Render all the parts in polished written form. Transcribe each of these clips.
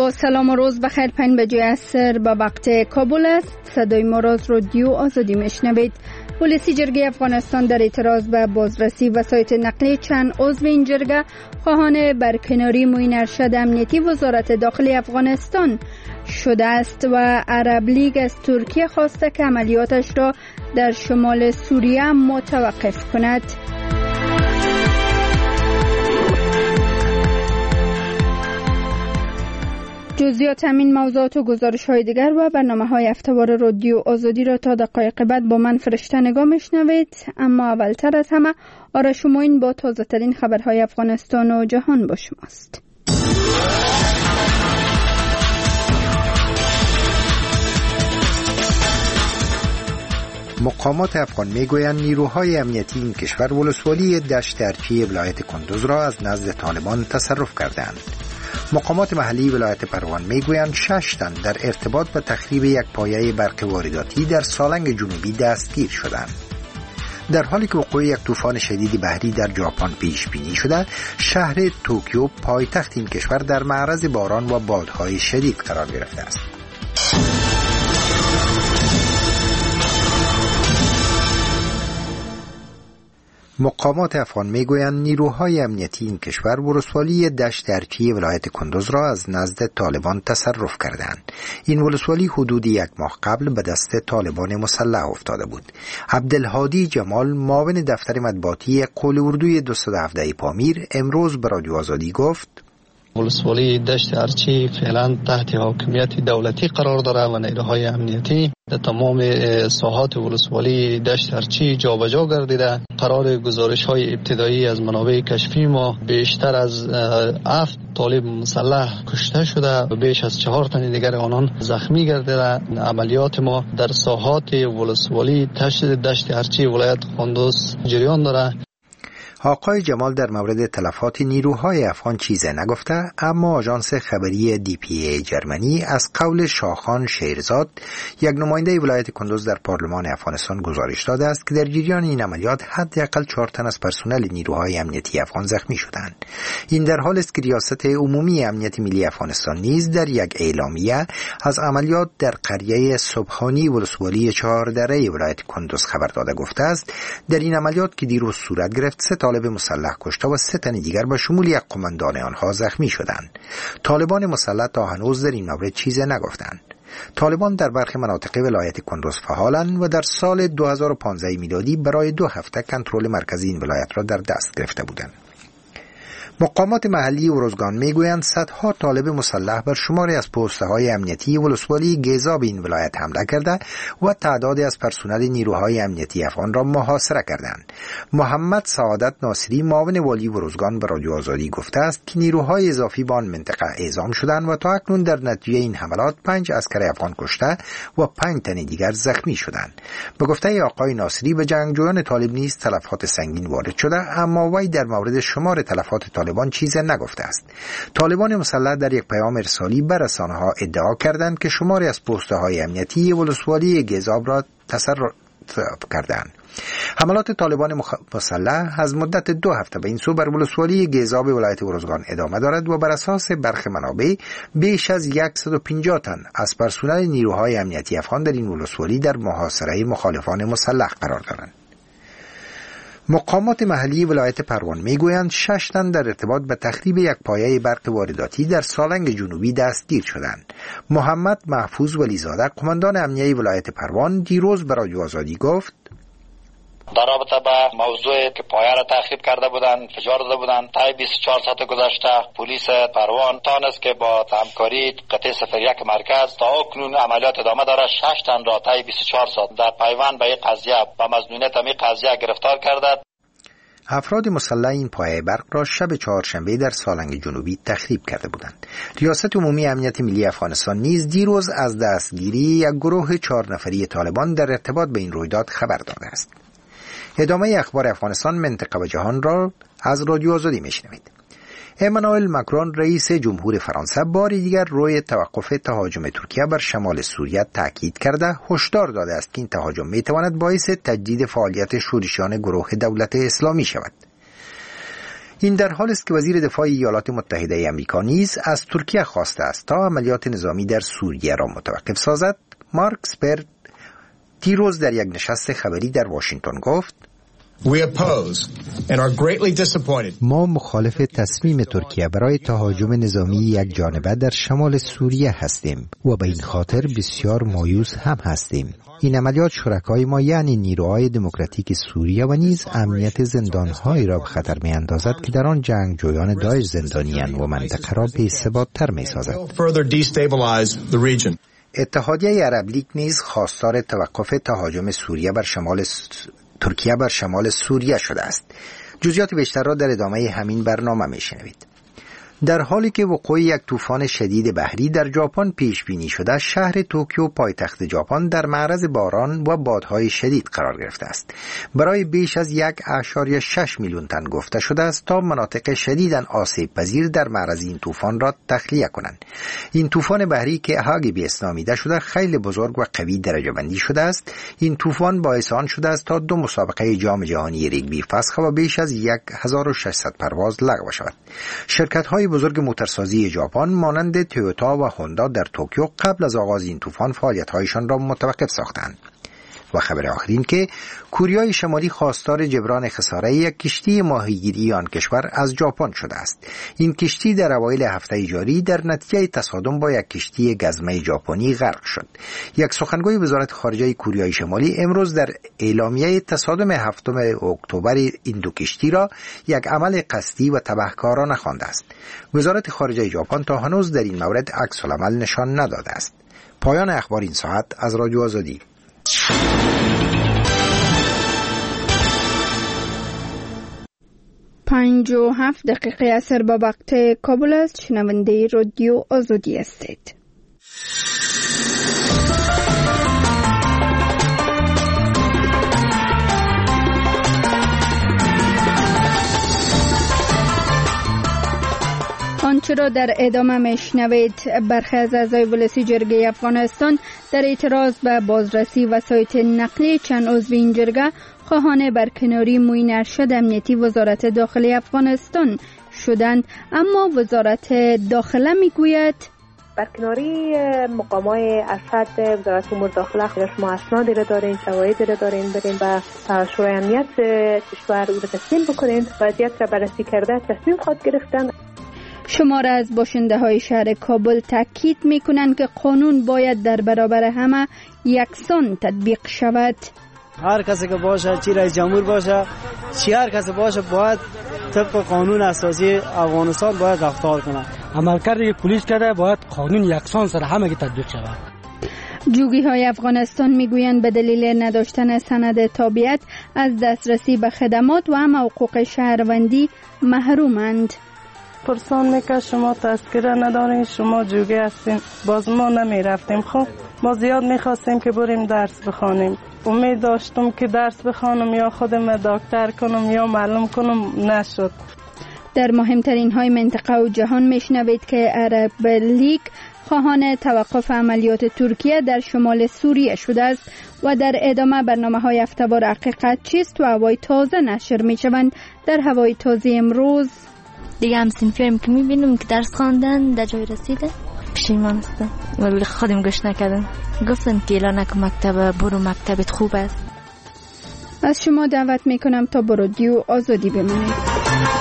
با سلام و روز بخیر. 5 بجه عصر به وقت کابل است. صدای ما را از رادیو آزادی میشنوید. پلیس جرگه افغانستان در اعتراض به بازرسی وسایط نقلیه چند عضو این جرگه خواهان برکناری معین ارشد امنیتی وزارت داخلی افغانستان شده است و عرب لیگ از ترکیه خواسته که عملیاتش را در شمال سوریه متوقف کند. جزئیات همین موضوعات و گزارش‌های دیگر و برنامه‌های هفته‌وار رادیو آزادی را تا دقایق بعد با من فرشته نگاه می‌شنوید. اما اولتر از همه آرش موین با تازه‌ترین خبرهای افغانستان و جهان با شماست. مقامات افغان میگویند نیروهای امنیتی این کشور ولسوالی دشت ارچی ولایت کندوز را از نزد طالبان تصرف کردند. مقامات محلی ولایت پروان میگویند 6 تن در ارتباط به تخریب یک پایه برق وارداتی در سالنگ جنوبی دستگیر شدند. در حالی که وقوع یک طوفان شدید بحری در ژاپن پیش بینی شده، شهر توکیو پایتخت این کشور در معرض باران و بادهای شدید قرار گرفته است. مقامات افغان میگویند نیروهای امنیتی این کشور ولسوالی دشت ارچی ولایت کندوز را از نزد طالبان تصرف کردند. این ولسوالی حدود 1 ماه قبل به دست طالبان مسلح افتاده بود. عبدالهادی جمال معاون دفتر مطبوعاتی قول اردوی 217 پامیر امروز به رادیو آزادی گفت: ولسوالی دشت ارچی فعلا تحت حاکمیت دولتی قرار دارد و نیروهای امنیتی در تمام ساحات ولسوالی دشت ارچی جابجا گردیده. قرار گزارش‌های ابتدایی از منابع کشفی ما بیشتر از 7 طالب مسلح کشته شده و بیش از 4 تن دیگر آنان زخمی گردیده. عملیات ما در ساحات ولسوالی دشت ارچی ولایت کندوز جریان دارد. آقای جمال در مورد تلفات نیروهای افغان چیزی نگفته، اما آژانس خبری DPA جرمنی از قول شاخان شیرزاد، یک نماینده ولایت کندوز در پارلمان افغانستان گزارش داده است که در جریان این عملیات حداقل 4 تن از پرسنل نیروهای امنیتی افغان زخمی شدند. این در حالی است که ریاست عمومی امنیت ملی افغانستان نیز در یک اعلامیه از عملیات در قریه سبحانی ولسوالی 4 دره ولایت کندوز خبر داده گفته است در این عملیات که دیروز صورت گرفت 3 طالب مسلح کشته و 3 تن دیگر به شمول یک قماندان آنها زخمی شدند. طالبان مسلح تا هنوز در این مورد چیزی نگفتند. طالبان در برخی مناطق ولایت کندوز فعالند و در سال 2015 میلادی برای 2 هفته کنترل مرکزی این ولایت را در دست گرفته بودند. مقامات محلی اروزگان میگویند صدها طالب مسلح بر شماری از پست‌های امنیتی ولسوالی گیزا به این ولایت حمله کرده و تعدادی از پرسنل نیروهای امنیتی افغان را محاصره کردند. محمد سعادت ناصری معاون والی اروزگان به رادیو آزادی گفته است که نیروهای اضافی به آن منطقه اعزام شدند و تا اکنون در نتیجه این حملات 5 عسکر افغان کشته و 5 تن دیگر زخمی شدند. به گفته آقای ناصری به جنگجویان طالب نیز تلفات سنگین وارد شده، اما وی در مورد شمار تلفات طالبان چیزی نگفته است. طالبان مسلح در یک پیام ارسالی به رسانه‌ها ادعا کردند که شماری از پست‌های امنیتی ولسوالی گیزاب را تصرف کردند. حملات طالبان مسلح از مدت 2 هفته به این سو بر ولسوالی گیزاب ولایت اروزگان ادامه دارد و بر اساس برخی منابع بیش از 150 تن از پرسنل نیروهای امنیتی افغان در این ولسوالی در محاصره مخالفان مسلح قرار دارند. مقامات محلی ولایت پروان میگویند 6 تن در ارتباط به تخریب یک پایه برق وارداتی در سالنگ جنوبی دستگیر شدند. محمد محفوظ ولیزاده قماندان امنیه ولایت پروان دیروز به رادیو آزادی گفت: در رابطه با موضوع که پایه را تخریب کرده بودند، انفجار داده بودند، تا 24 ساعت گذشته پلیس پروان تانست که با همکاری قطعه 01 مرکز تا اکنون عملیات ادامه داره. 6 تن را تا 24 ساعت در پیوند به این قضیه و مظنونیت این قضیه گرفتار کرده. افراد مسلح این پایه برق را شب چهارشنبه در سالنگ جنوبی تخریب کرده بودند. ریاست عمومی امنیت ملی افغانستان نیز دیروز از دستگیری یک گروه 4 نفری طالبان در ارتباط به این رویداد خبر داده است. ادامه اخبار افغانستان، منطقه و جهان را از رادیو آزادی میشنوید. امانوئل ماکرون رئیس جمهور فرانسه باری دیگر روی توقف تهاجم ترکیه بر شمال سوریه تاکید کرده هشدار داده است که این تهاجم میتواند باعث تجدید فعالیت شورشیان گروه دولت اسلامی شود. این در حالی است که وزیر دفاع ایالات متحده آمریکا نیز از ترکیه خواسته است تا عملیات نظامی در سوریه را متوقف سازد. مارک اسپر دیروز در یک نشست خبری در واشنگتن گفت: ما مخالف تصمیم ترکیه برای تهاجم نظامی یک جانبه در شمال سوریه هستیم و به این خاطر بسیار مایوس هم هستیم. این عملیات شرکای ما یعنی نیروهای دموکراتیک سوریه و نیز امنیت زندانهایی را به خطر می اندازد که در آن جنگجویان داعش زندانیان و منطقه را بی‌ثبات‌تر می سازد. اتحادیه عرب لیگ نیز خواستار توقف تهاجم ترکیه بر شمال سوریه شده است. جزئیات بیشتر را در ادامه همین برنامه میشنوید. در حالی که وقوع یک طوفان شدید بحری در ژاپن پیش بینی شده، شهر توکیو پایتخت ژاپن در معرض باران و بادهای شدید قرار گرفته است. برای بیش از 1.6 میلیون تن گفته شده است تا مناطق شدیداً آسیب پذیر در معرض این طوفان را تخلیه کنند. این طوفان بحری که هاگی نامیده شده خیلی بزرگ و قوی درجه بندی شده است. این طوفان باعث آن شده است تا 2 مسابقه جام جهانی ریگبی فسخ و بیش از 1600 پرواز لغو شود. شرکت‌های بزرگ موتورسازی ژاپن مانند تویوتا و هوندا در توکیو قبل از آغاز این طوفان فعالیت‌هایشان را متوقف ساختند. و خبر آخرین که کره شمالی خواستار جبران خساره یک کشتی ماهیگیری آن کشور از ژاپن شده است. این کشتی در اوایل هفته جاری در نتیجه تصادم با یک کشتی گزمه ژاپنی غرق شد. یک سخنگوی وزارت خارجه کره شمالی امروز در اعلامیه تصادم 7 اکتبر این دو کشتی را یک عمل قصدی و تبهکارانه خوانده است. وزارت خارجه ژاپن تا هنوز در این مورد عکس العمل نشان نداده است. پایان اخبار این ساعت از رادیو آزادی. 57 دقیقه اثر با وقت کابل است. شنونده رادیو آزادی هستید. آنچه را در ادامه میشنوید، برخی از اعضای ولسی جرگه افغانستان در اعتراض به بازرسی وسایط نقلیه چند عضو این جرگه خواهان برکناری معین ارشد امنیتی وزارت داخلی افغانستان شدند، اما وزارت داخله میگوید برکناری مقامای ارشد وزارت امور داخله خودش ما اسنادی را دارین، شواهدی را دارین، برین به شورای امنیت کشور او را تسلیم بکنین. وضعیت را بررسی کرده تصمیم خود گرفتن. شمار از باشنده های شهر کابل تاکید میکنند که قانون باید در برابر همه یکسان تطبیق شود. هر کسی که باشه، چی رئیس جمهور باشه، چی هر کسی باشه، باید طبق قانون اساسی افغانستان باید رفتار کنه. عملکرد پلیس کرده باید قانون یکسان سر همه که تطبیق شود. جوگی های افغانستان میگویند به دلیل نداشتن سند تابعیت از دسترسی به خدمات و هم حقوق شهروندی محرومند. پرسان میکرد شما تذکره ندارین، شما جوگی هستین، باز ما نمی رفتیم. خب ما زیاد میخواستیم که بریم درس بخوانیم، امید داشتم که درس بخوانم یا خودم دکتر کنم یا معلم کنم، نشد. در مهمترین های منطقه و جهان میشنوید که عرب لیگ خواهان توقف عملیات ترکیه در شمال سوریه شده است و در ادامه برنامه های هفته‌وار حقیقت چیست و هوای تازه نشر میشوند. در هوای تازه امروز دیگه هم سنفیم که میبینم که درس خواندن در جای رسیده پشیمان هستن ولی خودم گوش نکردم. گفتن که اعلان نکن مکتب، برو مکتبت خوب است. از شما دعوت میکنم تا با رادیو آزادی بمانید.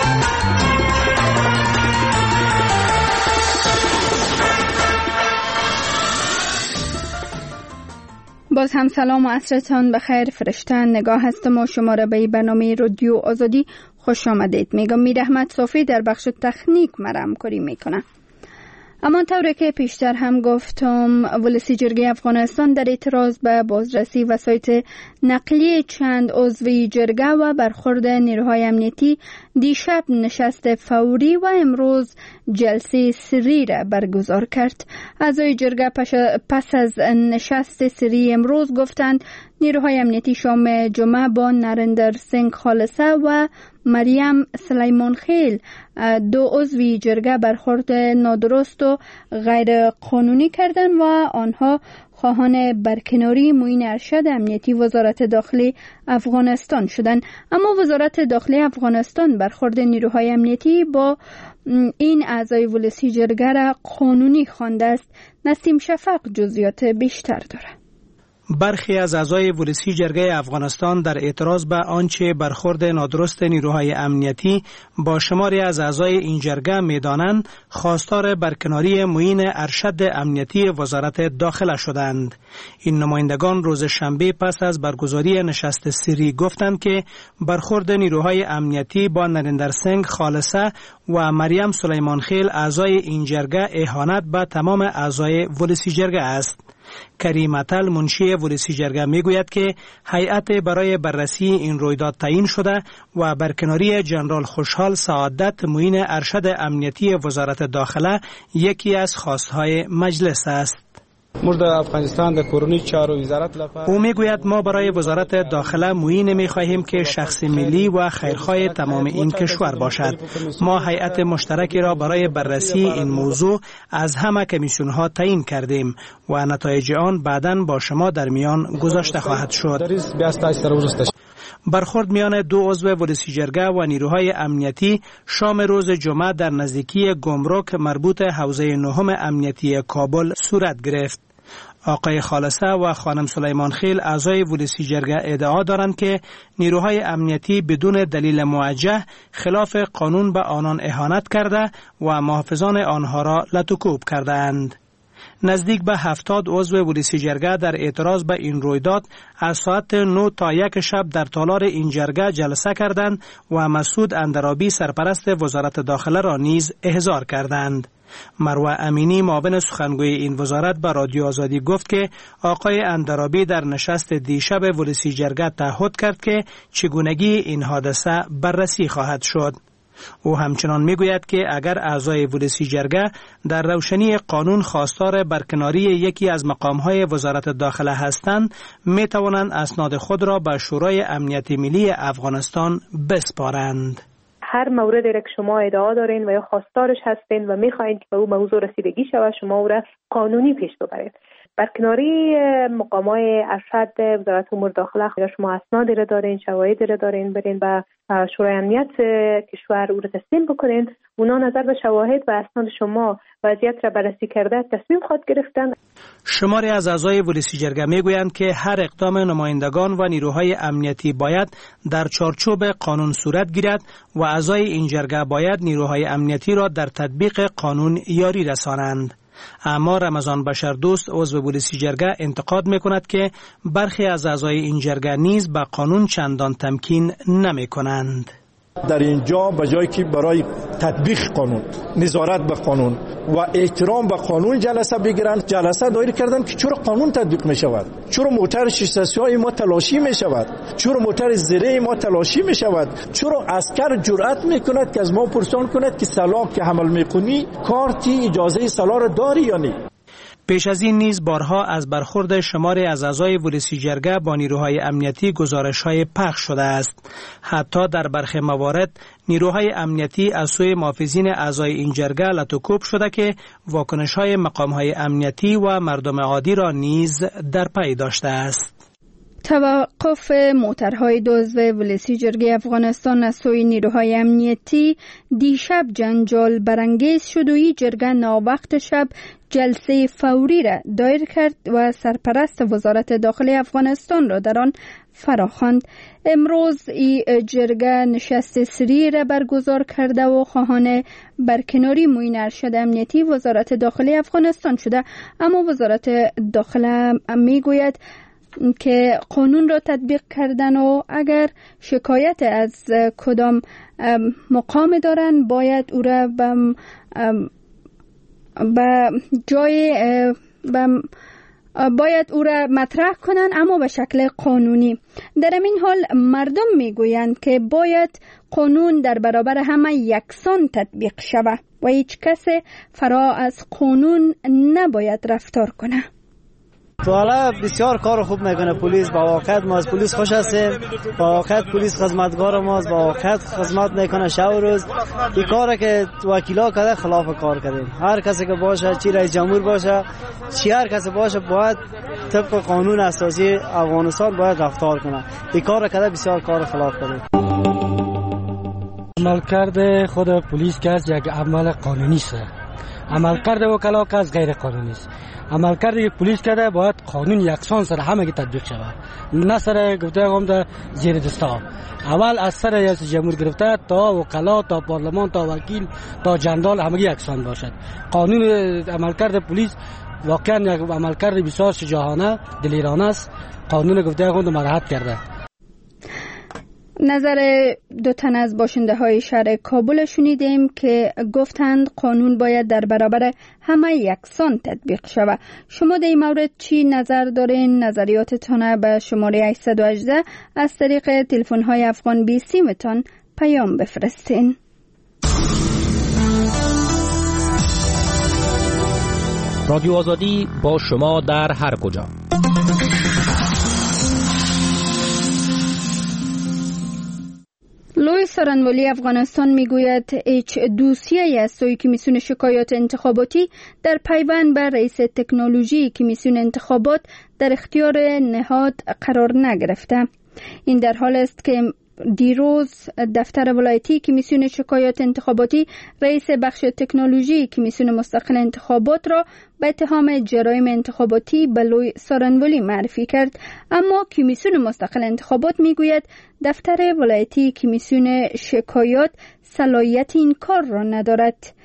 باز هم سلام و عصرتان بخیر. فرشته نگاه هستم و شما را به برنامه رادیو آزادی خوش آمدید میگم. میر احمد صافی در بخش تکنیک مرا همکاری میکنه. اما طوری که پیشتر هم گفتم، ولسی جرگه افغانستان در اعتراض به بازرسی وسایط نقلیه چند عضوی جرگه و برخورد نیروهای امنیتی دیشب نشست فوری و امروز جلسه سری را برگزار کرد. اعضای جرگه پس از نشست سری امروز گفتند نیروهای امنیتی شام جمعه با نریندر سینگ خالصه و مریم سلیمان خیل دو عضوی جرگه برخورد نادرست و غیر قانونی کردند و آنها خواهان برکناری معین ارشد امنیتی وزارت داخلی افغانستان شدند. اما وزارت داخلی افغانستان برخورد نیروهای امنیتی با این اعضای ولسی جرگه را قانونی خوانده است. نسیم شفق جزئیات بیشتر دارد. برخی از اعضای ولسی جرگه افغانستان در اعتراض به آنچه برخورد نادرست نیروهای امنیتی با شماری از اعضای این جرگه می‌دانند خواستار برکناری معین ارشد امنیتی وزارت داخله شدند. این نمایندگان روز شنبه پس از برگزاری نشست سری گفتند که برخورد نیروهای امنیتی با نریندر سنگ خالصه و مریم سلیمان خیل اعضای این جرگه اهانت به تمام اعضای ولسی جرگه است. کریم عطل منشی ولسی جرگه میگوید که هیئت برای بررسی این رویداد تعیین شده و برکناری جنرال خوشحال سعادت معین ارشد امنیتی وزارت داخله یکی از خواستهای مجلس است. او میگوید ما برای وزارت داخله معین میخواهیم که شخص ملی و خیرخواه تمام این کشور باشد. ما هیئت مشترکی را برای بررسی این موضوع از همه کمیسیون‌ها تعیین کردیم و نتایج آن بعداً با شما در میان گذاشته خواهد شد. برخورد میان دو عضو ولسی جرگه و نیروهای امنیتی شام روز جمعه در نزدیکی گمرک مربوط حوزه نهم امنیتی کابل صورت گرفت. آقای خالصه و خانم سلیمان خیل اعضای ولسی جرگه ادعا دارند که نیروهای امنیتی بدون دلیل موجه خلاف قانون به آنان اهانت کرده و محافظان آنها را لطوکوب کردند. نزدیک به 70 عضو ولسی جرگه در اعتراض به این رویداد از ساعت 9 تا 1 شب در تالار این جرگه جلسه کردند و مسعود اندرابی سرپرست وزارت داخله را نیز احضار کردند. مروه امینی معاون سخنگوی این وزارت به رادیو آزادی گفت که آقای اندرابی در نشست دیشب ولسی جرگه تعهد کرد که چگونگی این حادثه بررسی خواهد شد. او همچنان میگوید که اگر اعضای ولسی جرگه در روشنی قانون خواستار برکناری یکی از مقامهای وزارت داخله هستند می توانند اسناد خود را به شورای امنیت ملی افغانستان بسپارند. هر موردی را که شما ادعا دارین و یا خواستارش هستین و میخواین که به او موضوع رسیدگی شود شما او را قانونی پیش ببرید. برکناری مقامای ارشد وزارت امور داخله شما اسنادی را دارین، شواهدی را دارین، برین و شورای امنیت کشور او را تسلیم بکنین. اونا نظر به شواهد و اسناد شما وضعیت را بررسی کرده تصمیم خواهد گرفتن. شماری از اعضای ولسی جرگه میگویند که هر اقدام نمایندگان و نیروهای امنیتی باید در چارچوب قانون صورت گیرد و اعضای این جرگه باید نیروهای امنیتی را در تطبیق قانون یاری رسانند. اما رمضان بشردوست عضو ولسی جرگه انتقاد میکند که برخی از اعضای این جرگه نیز به قانون چندان تمکین نمیکنند. در اینجا به جایی که برای تطبیق قانون، نظارت به قانون و احترام به قانون جلسه بگیرن، جلسه دایر کردن که چرا قانون تطبیق می شود، چرا موتر 630 ما تلاشی می شود، چرا موتر زیره ما تلاشی می شود، چرا عسکر جرأت می کند که از ما پرسان کند که سلاح که حمل می کنی کارتی اجازه سلاح را داری یا نه. پیش از این نیز بارها از برخورد شماری از اعضای ولسی جرگه با نیروهای امنیتی گزارش‌های پخش شده است. حتی در برخی موارد نیروهای امنیتی از سوی محافظین اعضای این جرگه لطوکوب شده که واکنش‌های مقام‌های امنیتی و مردم عادی را نیز در پی داشته است. توقف موترهای دزد ولسی جرگه افغانستان از سوی نیروهای امنیتی دیشب جنجال برانگیز شد و این جرگه ناوقت شب جلسه فوری را دایر کرد و سرپرست وزارت داخلی افغانستان را در آن فراخواند. امروز این جرگه نشست سری را برگزار کرده و خواهان برکناری معین ارشد امنیتی وزارت داخلی افغانستان شده، اما وزارت داخله میگوید که قانون را تطبیق کردن و اگر شکایت از کدام مقام دارن باید او را باید او را مطرح کنن، اما به شکل قانونی. در این حال مردم میگویند که باید قانون در برابر همه یکسان تطبیق شود و هیچ کس فرا از قانون نباید رفتار کنه. تو حالا بسیار کار خوب میکنه پلیس، با واقعیت ما از پلیس خوش هستیم، با واقعیت پلیس خدمتگار ماست، با واقعیت خدمت میکنه شب و روز. این کاری که وکیلا کرده خلاف کار کردیم. هر کسی که باشه، چی رئیس جمهور باشه، چی هر کسی باشه باید طبق قانون اساسی افغانستان باید رفتار کنه. این کار کرده بسیار کار خلاف کرده. عملکرد خود پلیس که از یک عمل قانونی است. عملکرد وکلا که از غیر قانونی است. عملکرد پلیس کرده باید قانون یکسان سر همه تطبیق شود. نه سر گفته هم در زیر دستا. اول از سر ریاست جمهور گرفته تا وکلا تا پارلمان تا وکیل تا جندال همه یکسان باشد. قانون عملکرد پلیس واقعا یک عملکرد بسیار شجاعانه دلیرانه است. قانون گفته هم مراعات کرده. نظر دو تن از باشنده های شهر کابل شنیدیم که گفتند قانون باید در برابر همه یکسان تطبیق شود. شما در این مورد چی نظر دارین؟ نظریاتتان به شماره 818 از طریق تلفن های افغان 20 متان پیام بفرستین. رادیو آزادی با شما در هر کجا. لوی سارنوالی افغانستان میگوید هیچ دوسیه از سوی کمیسیون شکایات انتخاباتی در پیوند به رئیس تکنولوژی کمیسیون انتخابات در اختیار نهاد قرار نگرفته. این در حال است که دیروز دفتر ولایتی کمیسیون شکایات انتخاباتی رئیس بخش تکنولوژی کمیسیون مستقل انتخابات را به اتهام جرایم انتخاباتی به لوی سارنوالی معرفی کرد، اما کمیسیون مستقل انتخابات میگوید دفتر ولایتی کمیسیون شکایات صلاحیت این کار را ندارد.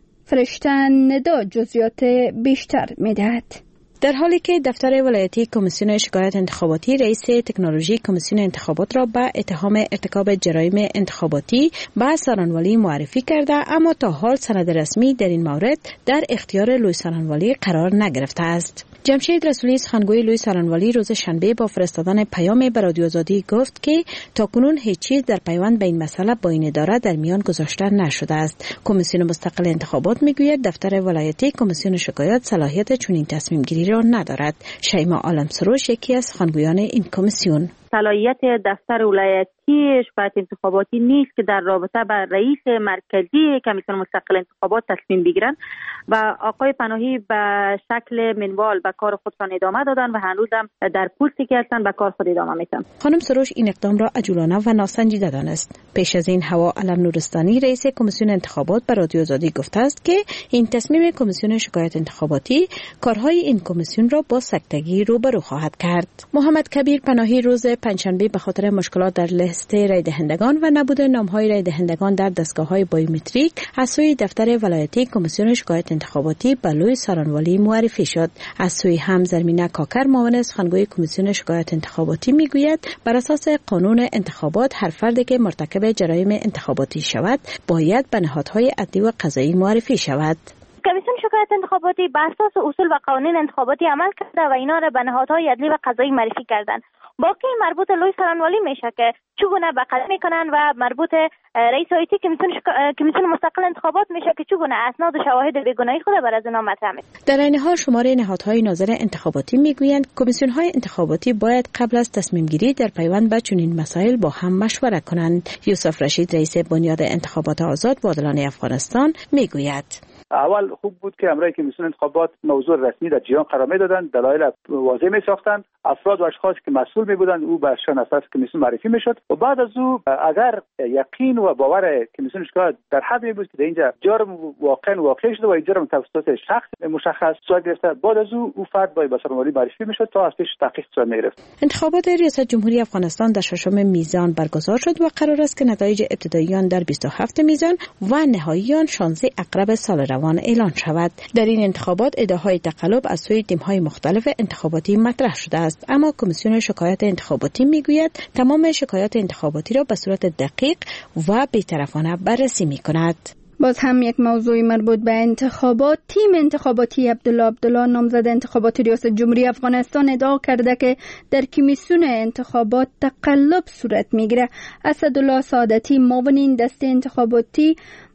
فرشته ندا جزئیات بیشتر میدهد. در حالی که دفتر ولایتی کمیسیون شکایات انتخاباتی رئیس تکنولوژی کمیسیون انتخابات را به اتهام ارتکاب جرایم انتخاباتی به سارنوالی معرفی کرده، اما تا حال سند رسمی در این مورد در اختیار لوی سارنوالی قرار نگرفته است. جمشید رسولی سخنگوی لوی سارنوالی روز شنبه با فرستادن پیام به رادیو آزادی گفت که تاکنون هیچ چیز در پیوند به این مسئله با این اداره در میان گذاشته نشده است. کمیسیون مستقل انتخابات میگوید دفتر ولایتی کمیسیون شکایات صلاحیت چنین تصمیم گیری را ندارد. شیما عالم سروش یکی از سخنگویان این کمیسیون: صلاحیت دفتر ولایتی شکایات انتخاباتی نیست که در رابطه با رئیس مرکزی کمیسیون مستقل انتخابات تصمیم بگیرند و آقای پناهی به شکل منوال به کار خودشان ادامه دادن و هنوز هم در پوستی که هستن به کار خود ادامه میدن. خانم سروش این اقدام را عجولانه و ناسنجیده دانست. پیش از این هوا علم نورستانی رئیس کمیسیون انتخابات به رادیو آزادی گفته است که این تصمیم کمیسیون شکایات انتخاباتی کارهای این کمیسیون را با سکتگی روبرو خواهد کرد. محمد کبیر پناهی روز پنجشنبه به خاطر مشکلات در لیست رای دهندگان و نبود نام‌های رای دهندگان در دستگاه‌های بایومتریک از سوی دفتر ولایتی کمیسیون شکایات انتخاباتی به لوی سارنوالی معرفی شد. از سوی هم زرمینه کاکر معاون سخنگوی کمیسیون شکایات انتخاباتی میگوید بر اساس قانون انتخابات هر فردی که مرتکب جرایم انتخاباتی شود باید به نهادهای عدلی و قضایی معرفی شود. کمیسیون شکایات انتخاباتی بر اساس اصول و قوانین انتخاباتی عمل کرده و اینا را به نهادهای عدلی و قضایی معرفی کردن. باقی مربوط لوی سارنوالی میشه که چگونه بقدر میکنن و مربوط رئیس هیئتی کمیسیون مستقل انتخابات میشه که چگونه اسناد و شواهد بیگناهی خود بر از اینا مطرح میکنه. در این حال شماره نهادهای ناظر انتخاباتی میگویند کمیسیون های انتخاباتی باید قبل از تصمیم گیری در پیوند به چنین مسائل با هم مشوره کنند. یوسف رشید رئیس بنیاد انتخابات آزاد و عادلانه افغانستان میگوید اول خوب بود که امرای کمیسیون انتخابات موضوع رسمی در جریان قرار میدادند، دلایل واضح می ساختند، افراد و اشخاص که مسئول می بودند او برشان اساس کمیسیون معرفی میشد و بعد از او اگر یقین و باور کمیسیون شکایات در حد می بود که اینجا جرم واقع شده و این جرم توسط شخص مشخص صورت گرفته، بعد از او فرد باید به سارنوالی معرفی میشد تا از پیش تحقیق صورت میگرفت. انتخابات ریاست جمهوری افغانستان در ششم میزان برگزار شد و قرار است که نتایج ابتدایی آن در 27 میزان و نهایی آن 16 اکتبر سال روان اعلان شود. در این انتخابات ادعاهای تقلب از سوی تیم‌های مختلف انتخاباتی مطرح شده است، اما کمیسیون شکایات انتخاباتی میگوید تمام شکایات انتخاباتی را به صورت دقیق و بی‌طرفانه بررسی می‌کند. باز هم یک موضوع مربوط به انتخابات. تیم انتخاباتی عبدالله نامزد انتخابات ریاست جمهوری افغانستان ادعا کرده که در کمیسیون انتخابات تقلب صورت میگیره. اسدالله سعادتی معاون این دسته انتخاباتی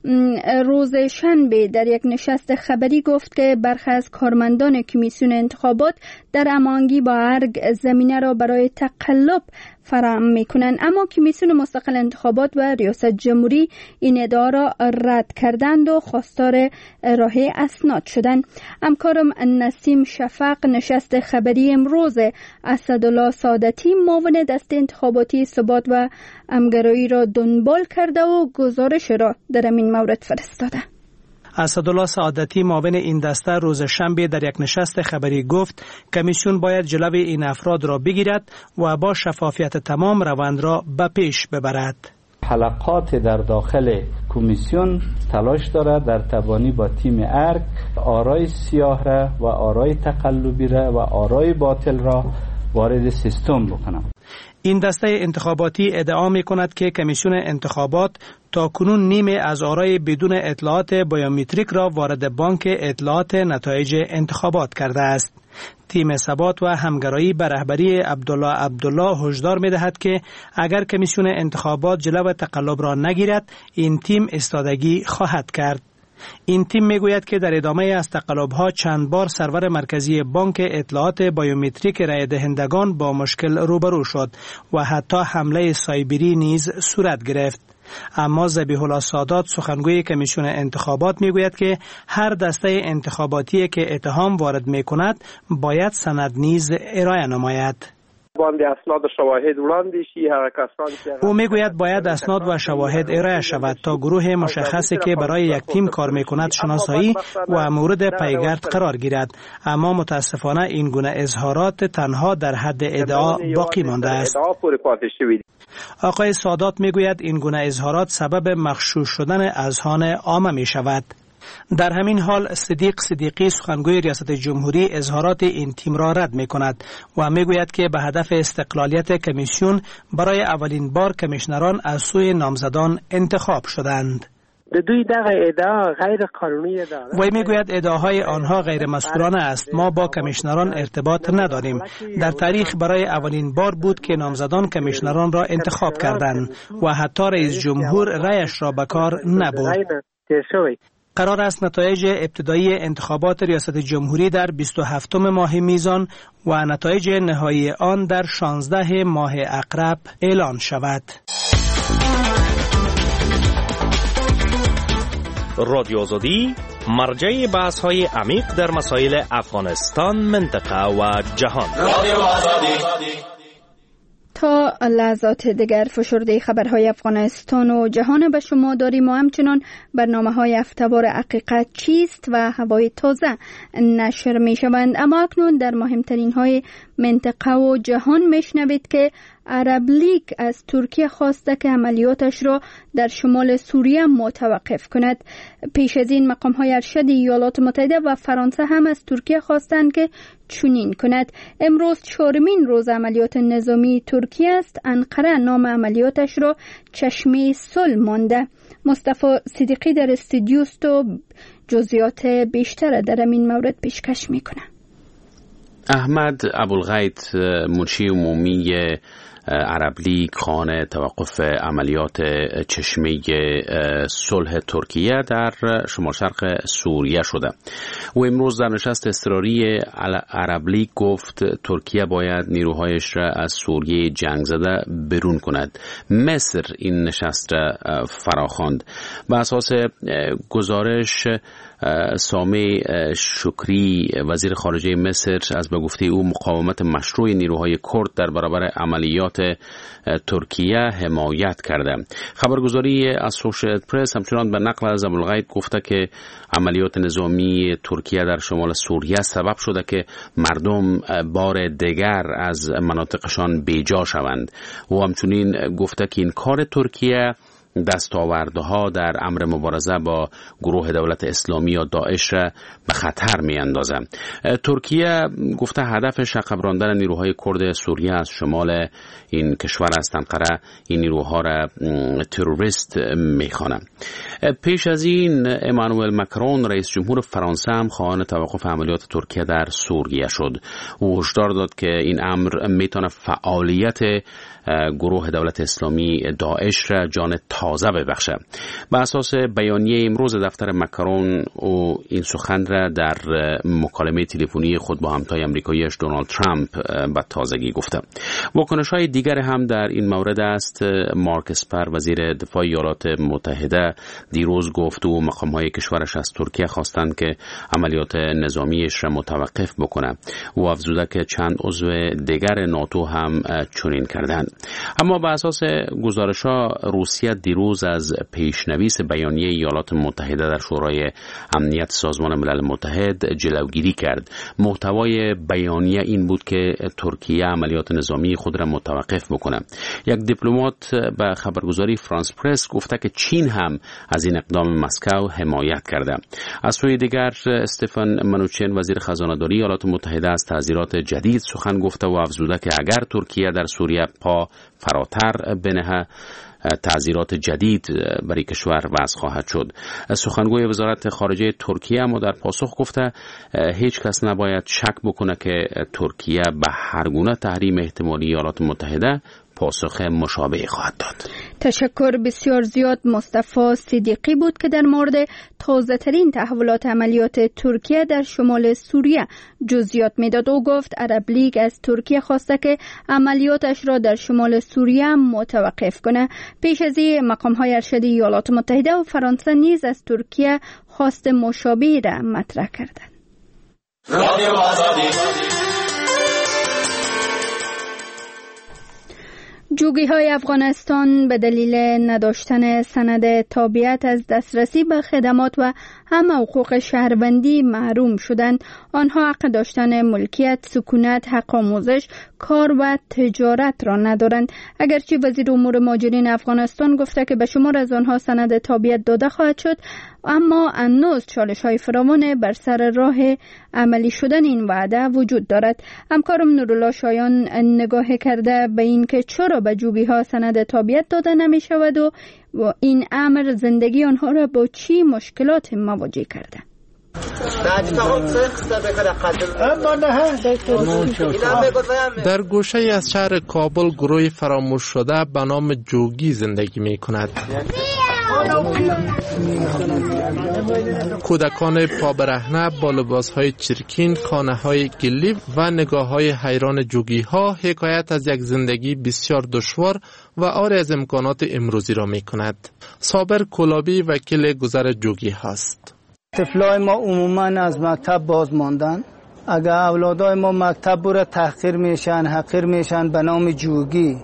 روز شنبه در یک نشست خبری گفت که برخی از کارمندان کمیسیون انتخابات در هماهنگی با ارگ زمینه را برای تقلب فراهم میکنند، اما کمیسیون مستقل انتخابات و ریاست جمهوری این ادعا را رد کردند و خواستار ارائه اسناد شدند. همکارم نسیم شفق نشست خبری امروز اسدالله سعادتی معاون دست انتخاباتی ثبات و همگرایی را دنبال کرده و گزارش را در این مورد فرستاده. اسدالله سعادتی معاون این دسته روز شنبه در یک نشست خبری گفت کمیسیون باید جلوی این افراد را بگیرد و با شفافیت تمام روند را به پیش ببرد. حلقات در داخل کمیسیون تلاش دارد در تبانی با تیم ارگ آرای سیاه را و آرای تقلبی را و آرای باطل را وارد سیستم بکنم. این دسته انتخاباتی ادعا می کند که کمیسیون انتخابات تا کنون نیمه از آرای بدون اطلاعات بیومتریک را وارد بانک اطلاعات نتایج انتخابات کرده است. تیم ثبات و همگرایی به رهبری عبدالله هشدار می دهد که اگر کمیسیون انتخابات جلو تقلب را نگیرد این تیم استادگی خواهد کرد. این تیم میگوید که در ادامه از تقلب‌ها چند بار سرور مرکزی بانک اطلاعات بیومتریک رای دهندگان با مشکل روبرو شد و حتی حمله سایبری نیز صورت گرفت. اما ذبیح الله سادات سخنگوی کمیسیون انتخابات میگوید که هر دسته انتخاباتی که اتهام وارد میکند باید سند نیز ارائه نماید. او میگوید باید اسناد و شواهد ارائه شود تا گروه مشخصی که برای یک تیم کار میکند شناسایی و مورد پیگرد قرار گیرد، اما متاسفانه این گونه اظهارات تنها در حد ادعا باقی مانده است. آقای سادات میگوید این گونه اظهارات سبب مغشوش شدن اذهان عامه می شود. در همین حال صدیقی سخنگوی ریاست جمهوری اظهارات این تیم را رد می کند و می گوید که به هدف استقلالیت کمیسیون برای اولین بار کمیشنران از سوی نامزدان انتخاب شدند. دوی دغه ادعا غیر قانونی دارد. وی میگوید ادعاهای آنها غیر مسئولانه است. ما با کمیشنران ارتباط نداریم. در تاریخ برای اولین بار بود که نامزدان کمیشنران را انتخاب کردند و حتی رئیس جمهور رأیش را به کار نبرد. قرار است نتایج ابتدایی انتخابات ریاست جمهوری در 27 ماه میزان و نتایج نهایی آن در 16 ماه عقرب اعلان شود. رادیو آزادی مرجع بحث‌های عمیق در مسائل افغانستان، منطقه و جهان. رادیو آزادی. تا لحظات دیگر فشرده خبرهای افغانستان و جهان به شما داریم و همچنان برنامه‌های هفته‌وار حقیقت چیست و هوای تازه نشر می‌شوند. اما اکنون در مهمترین های منطقه و جهان میشنوید که عرب لیگ از ترکیه خواسته که عملیاتش را در شمال سوریه متوقف کند. پیش از این مقام‌های ارشد ایالات متحده و فرانسه هم از ترکیه خواستند که چنین کند. امروز 4مین روز عملیات نظامی ترکیه است. انقره نام عملیاتش را چشمه صلح مانده. مصطفی صدیقی در استودیو است و جزئیات بیشتر در این مورد پیشکش میکنه. احمد ابوالغیط منشی عمومی عرب لیگ خواهان توقف عملیات چشمه صلح ترکیه در شمال شرق سوریه شده. او امروز در نشست اضطراری عرب لیگ گفت ترکیه باید نیروهایش را از سوریه جنگ زده برون کند. مصر این نشست را فراخواند. بر اساس گزارش سامه شکری وزیر خارجه مصر از به گفته او مقاومت مشروع نیروهای کرد در برابر عملیات ترکیه حمایت کرده. خبرگزاری اسوشییتد پرس همچنان به نقل از ابوالغیط گفته که عملیات نظامی ترکیه در شمال سوریه سبب شده که مردم بار دیگر از مناطقشان بیجا شوند. او همچنین گفته که این کار ترکیه دستاوردها در امر مبارزه با گروه دولت اسلامی یا داعش را به خطر می اندازه. ترکیه گفته هدفش عقب راندن نیروهای کرد سوریه از شمال این کشور است. انقره این نیروها را تروریست می خوانه. پیش از این امانوئل مکرون رئیس جمهور فرانسه هم خواهان توقف عملیات ترکیه در سوریه شد. او هشدار داد که این امر می تونه فعالیت گروه دولت اسلامی داعش را جان تازه ببخشه. به اساس بیانیه امروز دفتر مکرون او این سخن را در مکالمه تلفنی خود با همتای امریکاییش دونالد ترامپ به تازگی گفته. واکنش‌های دیگر هم در این مورد است. مارک اسپر وزیر دفاع ایالات متحده دیروز گفت و مقام‌های کشورش از ترکیه خواستند که عملیات نظامیش را متوقف بکنه و افزوده که چند عضو دیگر ناتو هم چنین کردند. اما به اساس گزارش‌ها روسیه دیروز از پیشنویس بیانیه ایالات متحده در شورای امنیت سازمان ملل متحد جلوگیری کرد. محتوای بیانیه این بود که ترکیه عملیات نظامی خود را متوقف بکنه. یک دیپلمات به خبرگزاری فرانس پرس گفته که چین هم از این اقدام مسکو حمایت کرده. از سوی دیگر استفان منوچن وزیر خزانه‌داری ایالات متحده از تعزیرات جدید سخن گفته و افزوده که اگر ترکیه در سوریه پا فراتر بنهه تعزیرات جدید برای کشور وضع خواهد شد. سخنگوی وزارت خارجه ترکیه اما در پاسخ گفته هیچ کس نباید شک بکنه که ترکیه به هر گونه تحریم احتمالی ایالات متحده پاسخ مشابه خواهد داد. تشکر بسیار زیاد. مصطفی صدیقی بود که در مورد تازه ترین تحولات عملیات ترکیه در شمال سوریه جزئیات میداد. او گفت عرب لیگ از ترکیه خواسته که عملیاتش را در شمال سوریه متوقف کنه. پیش از این مقام‌های ارشدی ایالات متحده و فرانسه نیز از ترکیه خواست مشابهی را مطرح کردند. جوگی‌های افغانستان به دلیل نداشتن سند تابعیت از دسترسی به خدمات و هم حقوق شهروندی محروم شدند. آنها حق داشتن ملکیت، سکونت، حق آموزش، کار و تجارت را ندارند. اگرچه وزیر امور مهاجرین افغانستان گفته که به شمار از آنها سند تابعیت داده خواهد شد، اما هنوز چالش‌های فراوان بر سر راه عملی شدن این وعده وجود دارد. همکارم نورالله شایان نگاه کرده به این که چرا به جوبی‌ها سند تابعیت داده نمی شود و این امر زندگی آنها را با چی مشکلات مواجه کرده. در گوشه از شهر کابل گروه فراموش شده به نام جوگی زندگی می کند. کودکان پابرهنه با لباسهای چرکین، خانه‌های گلی و نگاه‌های حیران جوگی ها حکایت از یک زندگی بسیار دشوار و عاری از امکانات امروزی را می کند. صابر کلابی وکیل گذر جوگی هاست. طفلای ما عموما از مکتب باز ماندن. اگر اولادای ما مکتب برای تحقیر میشن، حقیر میشن به نام جوگی.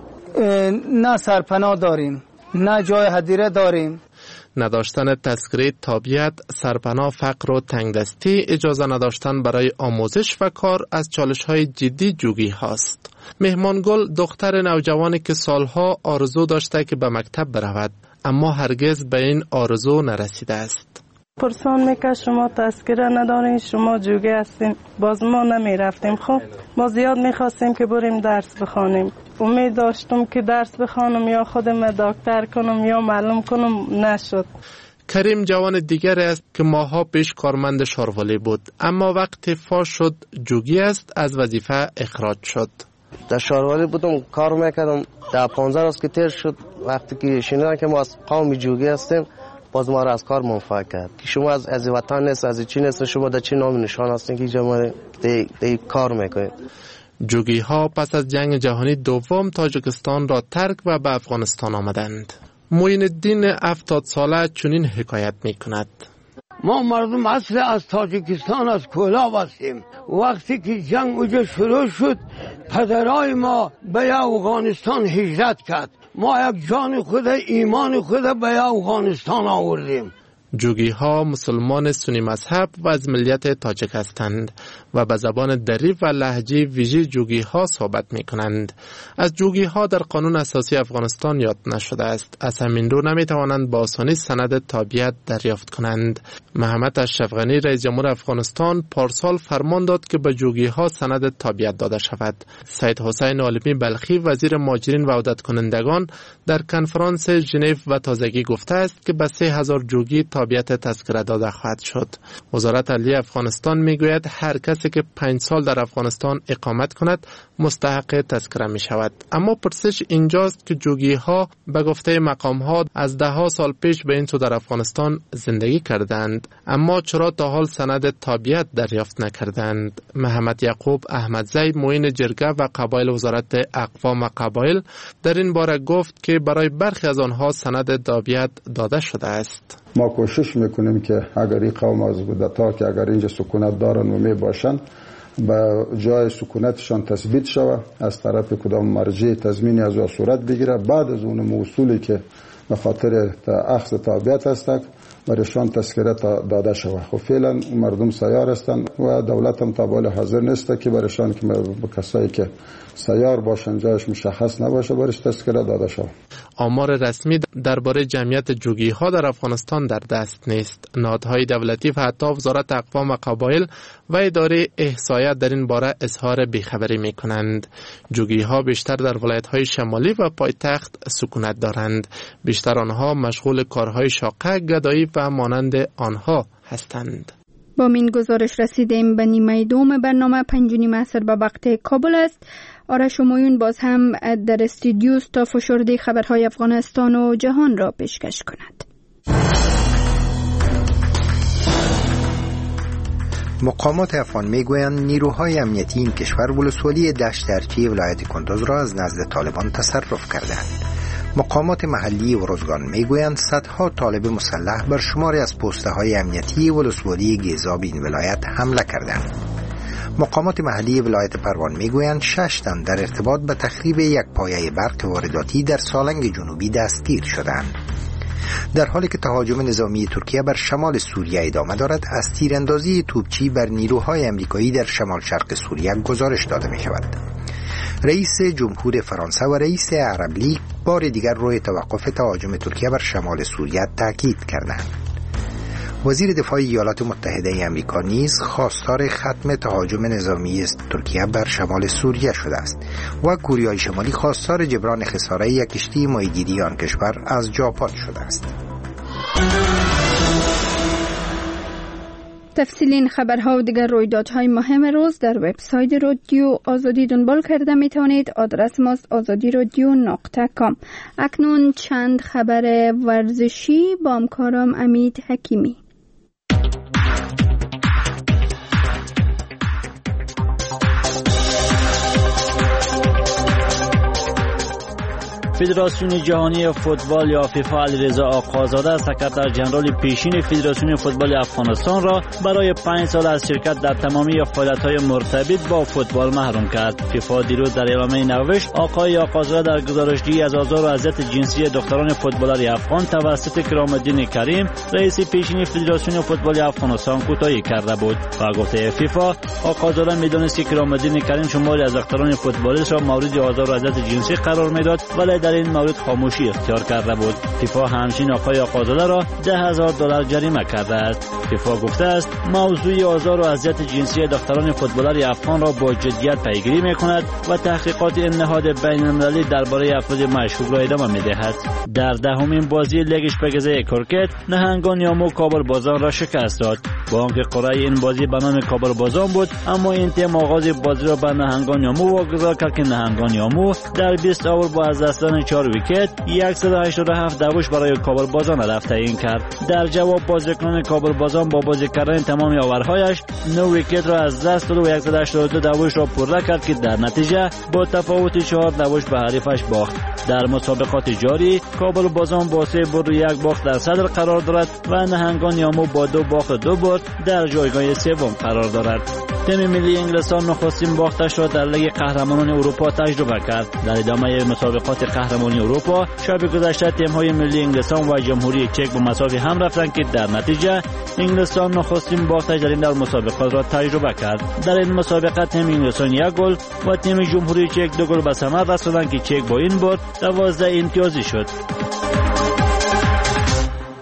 نه سرپناه داریم، نه جای هدیره داریم. نداشتن تذکره تابعیت، سرپناه، فقر و تنگدستی، اجازه نداشتن برای آموزش و کار از چالش‌های جدی جوگی هاست. مهمانگل دختر نوجوانی که سالها آرزو داشته که به مکتب برود، اما هرگز به این آرزو نرسیده است. پرسان میکرد شما تذکره ندارین، شما جوگی هستین. باز ما نمی رفتیم. خب ما زیاد میخواستیم که بریم درس بخوانیم. امید داشتم که درس بخوانم یا خودم دکتر کنم یا معلم کنم، نشد. کریم جوان دیگر است که ماها پیش کارمند شاروالی بود، اما وقتی فاش شد جوگی است از وظیفه اخراج شد. در شاروالی بودم کار میکردم. در 15 روز که تیر شد وقتی که شنیدن که ما از قوم جوگی هستیم، باز ما را از کار منفعل کرد که شما از وطن نیست، از چی نیست، شما در چی نام نشان هستین که جمع دی کار میکنید. جوگی ها پس از جنگ جهانی دوم تاجیکستان را ترک و به افغانستان آمدند. معین الدین 70 ساله چنین حکایت میکند. ما مردم اصل از تاجیکستان از کولاب هستیم. وقتی که جنگ اونجا شروع شد پدرای ما به افغانستان هجرت کرد. ما یک جان خود، ایمان خود به افغانستان آوردیم. جوگی ها مسلمان سنی مذهب و از ملیت تاجیک هستند و به زبان دری و لهجه ویژه جوگی ها صحبت می کنند. از جوگی ها در قانون اساسی افغانستان یاد نشده است. از همین رو نمی توانند با آسانی سند تابعیت دریافت کنند. محمد اشرف غنی رئیس جمهور افغانستان پارسال فرمان داد که به جوگی ها سند تابعیت داده شود. سید حسین عالمی بلخی وزیر مهاجرین و عودت کنندگان در کنفرانس ژنو و تازگی گفته است که به 3000 جوگی تا تابعیت تذکره داده خواهد شد. وزارت عدلیه افغانستان میگوید هر کسی که 5 سال در افغانستان اقامت کند مستحق تذکره می شود. اما پرسش اینجاست که جوگی ها به گفته مقام ها از 10 سال پیش به این سو در افغانستان زندگی کردند، اما چرا تا حال سند تابعیت دریافت نکردند؟ محمد یعقوب احمدزی معین جرگه و قبایل وزارت اقوام و قبایل در این باره گفت که برای برخی از آنها سند تابعیت داده شده است. ما کوشش میکنیم که اگر این قوم از بودتا که اگر اینجا سکونت دارن و می باشن به جای سکونتشان تثبیت شود، از طرف کدام مرجع تضمینی از او صورت بگیره، بعد از اون موصولی که به خاطر اخذ تابعیت هستند برایشان تذکره داده شود. خب فعلا مردم سیار هستند و دولت هم تا به حال حاضر نیست که برایشان که به کسایی که سیار باشن جایش مشخص نباشه برایش تذکره داده شود. آمار رسمی درباره جمعیت جوگی ها در افغانستان در دست نیست. نهادهای دولتی و حتی وزارت اقوام و قبایل و اداره احصایه در این باره اظهار بیخبری می کنند. جوگی ها بیشتر در ولایت های شمالی و پایتخت سکونت دارند. بیشتر آنها مشغول کارهای شاقه، گدایی و مانند آنها هستند. با این گزارش رسیدیم به نیمه دوم برنامه 5:30 عصر به وقت کابل است. آرش همایون باز هم در استودیو است تا فشرده خبرهای افغانستان و جهان را پیشکش کند. مقامات افغان میگویند نیروهای امنیتی این کشور ولسوالی دشت ارچی ولایت کندوز را از نزد طالبان تصرف کردند. مقامات محلی و روزگان میگویند صدها طالب مسلح بر شماری از پست‌های امنیتی ولسوالی گیزاب این ولایت حمله کردند. مقامات محلی ولایت پروان میگویند 6 تن در ارتباط به تخریب یک پایه برق وارداتی در سالنگ جنوبی دستگیر شدند. در حالی که تهاجم نظامی ترکیه بر شمال سوریه ادامه دارد، از تیراندازی توپچی بر نیروهای امریکایی در شمال شرق سوریه گزارش داده می شود. رئیس جمهور فرانسه و رئیس عرب لیگ بار دیگر روی توقف تهاجم ترکیه بر شمال سوریه تاکید کردند. وزیر دفاع ایالات متحده آمریکا نیز خواستار ختم تهاجم نظامی ترکیه بر شمال سوریه شده است و کوریای شمالی خواستار جبران خساره یک کشتی ماهیگیری آن کشور از ژاپن شده است. تفصیل این خبرها و دیگر رویدادهای مهم روز در وبسایت رادیو آزادی دنبال کرده می توانید. آدرس ماست azadiradyo.com. اکنون چند خبر ورزشی با همکارم امید حکیمی. فدراسیون جهانی فوتبال یا فیفا علیرضا آقازاده سکرتر ژنرال پیشین فدراسیون فوتبال افغانستان را برای 5 سال از شرکت در تمامی فعالیت‌های مرتبط با فوتبال محروم کرد. فیفا دیروز در اعلامیه نوشت آقای آقازاده در گزارش‌دهی از آزار و اذیت جنسی دختران فوتبالر افغان توسط کرام‌الدین کریم رئیس پیشین فدراسیون فوتبال افغانستان کوتاهی کرده بود. با گفته فیفا آقازاده می‌دانست که کرام‌الدین کریم شماری از دختران فوتبالیست را مورد آزار و اذیت جنسی قرار می‌داد ولی در این مورد خاموشی اختیار کرده بود. فیفا همچنین آقای آقازاده را $10,000 جریمه کرده است. فیفا گفته است موضوع آزار و اذیت جنسی دختران فوتبالر افغان را با جدیت پیگیری می‌کند و تحقیقات این نهاد بین‌المللی درباره افراد مشکوک را ادامه می‌دهد. در 10مین بازی لیگ شپگزه کرکت نهنگان یامو کابل بازان را شکست داد. با آنکه قرعه این بازی به نام کابل بازان بود، اما این تیم آغاز بازی را به نهنگان یامو واگذار کرد که نهنگان یامو در 20 اوور با از دست دادن 4 ویکت 187 دوش برای کابل بازان رفته این کرد. در جواب بازیکنان کابل بازان با بازی کردن تمام اوورهایش 9 ویکت را از دست داد و 182 دوش را پره کرد که در نتیجه با تفاوت 4 دوش به حریفش باخت. در مسابقات جاری کابل بازان با 3 برد و 1 باخت در صدر قرار دارد و نهنگان یامو با 2 باخت و 2 برد در جایگاه سوم قرار دارد. تیم ملی انگلستان نخستین باختش را در لیگ قهرمانان اروپا تجربه کرد. در ادامه مسابقات قهرمانی اروپا شب گذشته تیم‌های ملی انگلستان و جمهوری چک به مساوی هم رفتند که در نتیجه انگلستان نخستین باختش در این دور مسابقات را تجربه کرد. در این مسابقه تیم انگلستان 1 گل و تیم جمهوری چک 2 گل به ثمر رساندند که چک با این برد 12 امتیازی شد.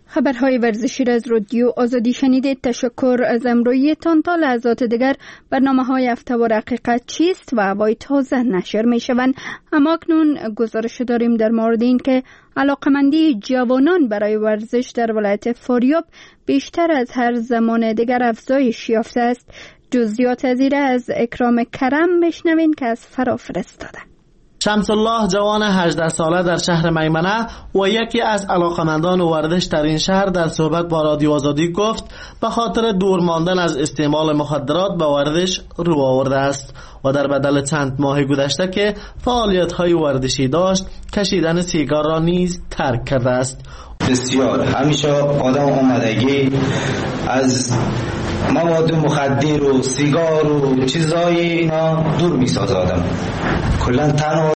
خبرهای ورزشی را از رادیو آزادی شنیدید. تشکر از امرویتان. تا لحظات دیگر برنامه‌های هفته و حقیقت چیست و هوای تازه نشر می‌شوند. اما اکنون گزارش داریم در مورد این که علاقمندی جوانان برای ورزش در ولایت فاریاب بیشتر از هر زمان دیگر افزایش یافته است. جزئیات از این از اکرام کرم بشنوین که از فرا فرستاده. شمس الله جوان 18 ساله در شهر میمنه و یکی از علاقمندان ورزش در این شهر در صحبت با رادیو آزادی گفت به خاطر دور ماندن از استعمال مخدرات به ورزش رو آورده است و در بدل چند ماه گذشته که فعالیت‌های ورزشی داشت کشیدن سیگار را نیز ترک کرده است. بسیار همیشه آدم آمدگی از مواد مخدر و سیگار و چیزای اینا دور می‌سازه آدم. کلا تنها